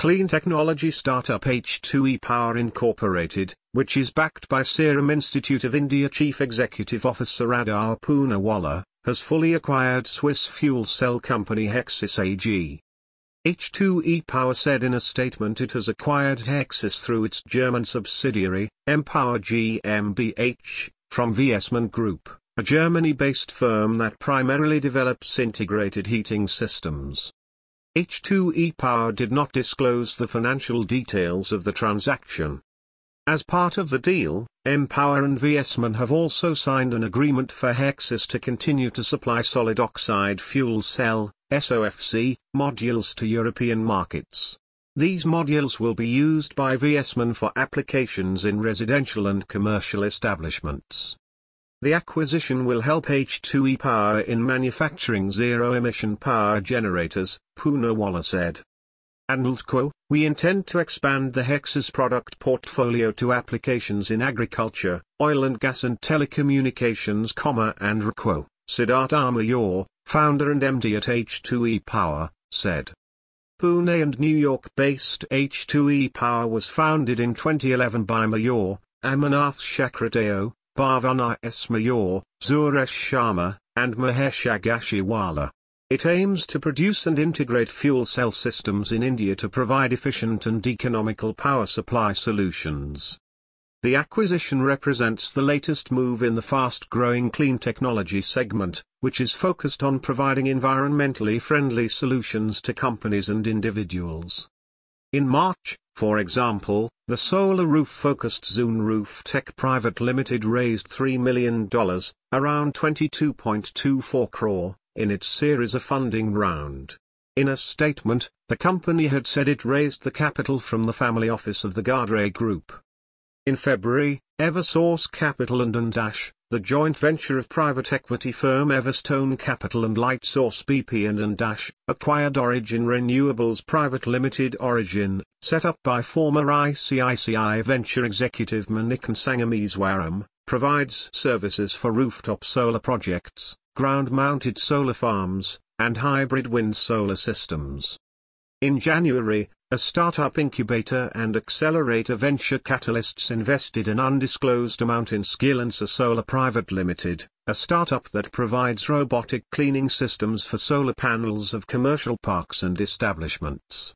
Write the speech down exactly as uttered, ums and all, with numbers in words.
Clean technology startup H two E Power Incorporated, which is backed by Serum Institute of India Chief Executive Officer Adar Poonawalla, has fully acquired Swiss fuel cell company Hexis A G. H two E Power said in a statement it has acquired Hexis through its German subsidiary, Empower GmbH, from Viessmann Group, a Germany-based firm that primarily develops integrated heating systems. H two E Power did not disclose the financial details of the transaction. As part of the deal, Empower and Viessmann have also signed an agreement for Hexis to continue to supply solid oxide fuel cell (S O F C) modules to European markets. These modules will be used by Viessmann for applications in residential and commercial establishments. The acquisition will help H two E Power in manufacturing zero-emission power generators, Poonawalla said. And quote, "We intend to expand the Hexis product portfolio to applications in agriculture, oil and gas and telecommunications, and quote," Siddhartha Mayur, founder and M D at H two E Power, said. Pune and New York-based H two E Power was founded in twenty eleven by Mayur, Amarnath Chakradeo, Bhavana S. Mayur, Suresh Sharma, and Mahesh Agashiwala. It aims to produce and integrate fuel cell systems in India to provide efficient and economical power supply solutions. The acquisition represents the latest move in the fast-growing clean technology segment, which is focused on providing environmentally friendly solutions to companies and individuals. In March, for example, the solar roof-focused Zune Roof Tech Private Limited raised three million dollars, around twenty-two point two four crore, in its Series A funding round. In a statement, the company had said it raised the capital from the family office of the Gadre Group. In February, Eversource Capital and Andash, the joint venture of private equity firm Everstone Capital and Lightsource B P and Andash, acquired Origin Renewables Private Limited. Origin, set up by former I C I C I venture executive Manikan Sangameswaram, provides services for rooftop solar projects, ground-mounted solar farms, and hybrid wind solar systems. In January, a startup incubator and accelerator venture catalysts invested an undisclosed amount in Skillancer Solar Private Limited, a startup that provides robotic cleaning systems for solar panels of commercial parks and establishments.